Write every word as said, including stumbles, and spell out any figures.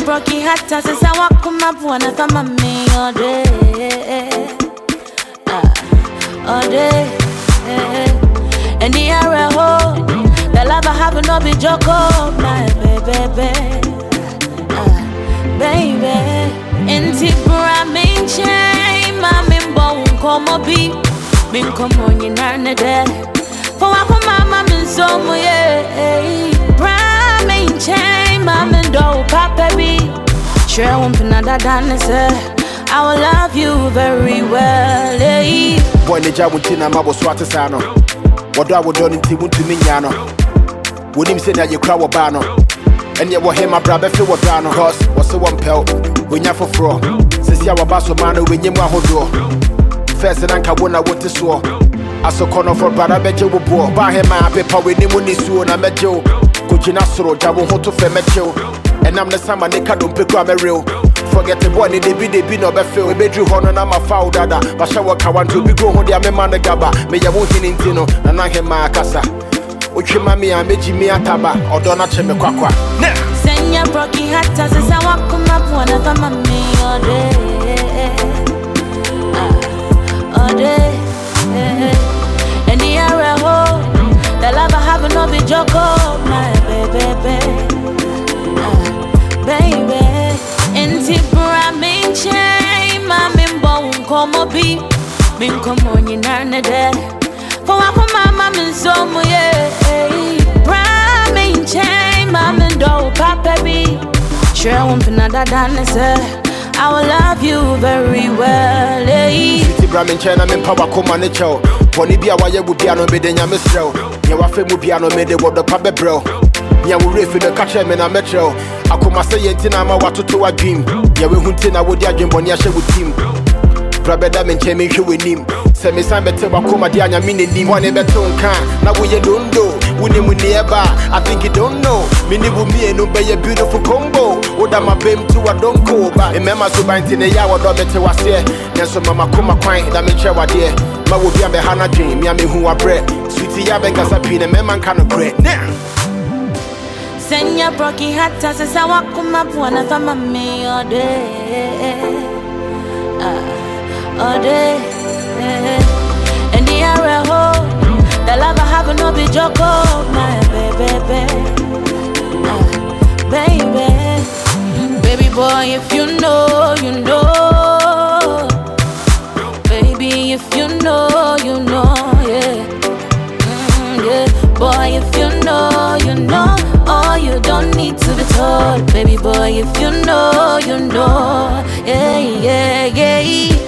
broken heart, I say, I walk on my one of my me all day. All day. And the area hold, the love I have no be joke, oh, my baby. Baby, inti bra min chain, ma min bon komo bi, min komo ni narne de. For wa ko mama min so mo ye, bra min chain, ma min do papa bi. Sure won't be nada done say, I will love you very well. Eh. Boy ne ja wuntina ma bo swate sano. Wodo awodo nti wuntumi nya no. Wonim se na ye kra wo ba no. And yet, what him, my brother, feel what down on horse, what's the one pelt when you're for fraud. Since you have a basso man, when you want to do first, and I want to swore. I saw corner for brother, bet you will pour. Buy him my paper with him when he's soon. I met you. Could you not throw Jabo Hoto Femetio? And I'm the summer, they can't pick up a real. Forget the one, they be they be no better. We made you honor, and I'm a foul dada. But I want to be grown, they are my man, the gaba. May you won't in Tino, and I hear my casa. Uchimami and Meji Ataba or Donna Chemekwa. Send your broken heart, I say, I walk on my one of my me all day. All day. And the area hold, the love I have no be joke, oh, my baby. Baby, inti bra min chain, ma min bon komo bi, min komo ni narne de. For wa ko mama min so mo ye, bra min chain, ma min do papa bi. Sure won't be nada done say, I will love you very well. Eh. City bra min chain, I min power ko manicho. Poni bia wa ye wo bia no me de nya mesrel. Ye wa fe mu bia no me de wo do pa bebrel. Nya wo refi no ka che me na metro. Akoma say yenti na ma watoto adwim. Ye we hunti na wo di adwemboni a hye wo team. Brabeda men chain me hwe wenim. Se me san bete wakoma di anya me nenim. One beto nka na wo ye dondo. Woni mu nearby, I think you don't know. Me ni bu me no be a beautiful combo. Oda my bem to a don't go ba. Remember so banti ne ya wo do bete wase. Nso mama koma kwan da me che wade. Ma wo bia me hana dwen, me me hu abre. Sweetie ya ben kasa pi ne me man kan no kre. Send your broken heart, I say, I walk on my one of my me all day. All day. And the area hold, the love I have no be joke, oh, my baby. Baby, baby boy, if you know, you know. Baby, if you know, you know, yeah. Mm, yeah. Boy, if you know, you know. Oh, you don't need to be told. Baby boy, if you know, you know. Yeah, yeah, yeah.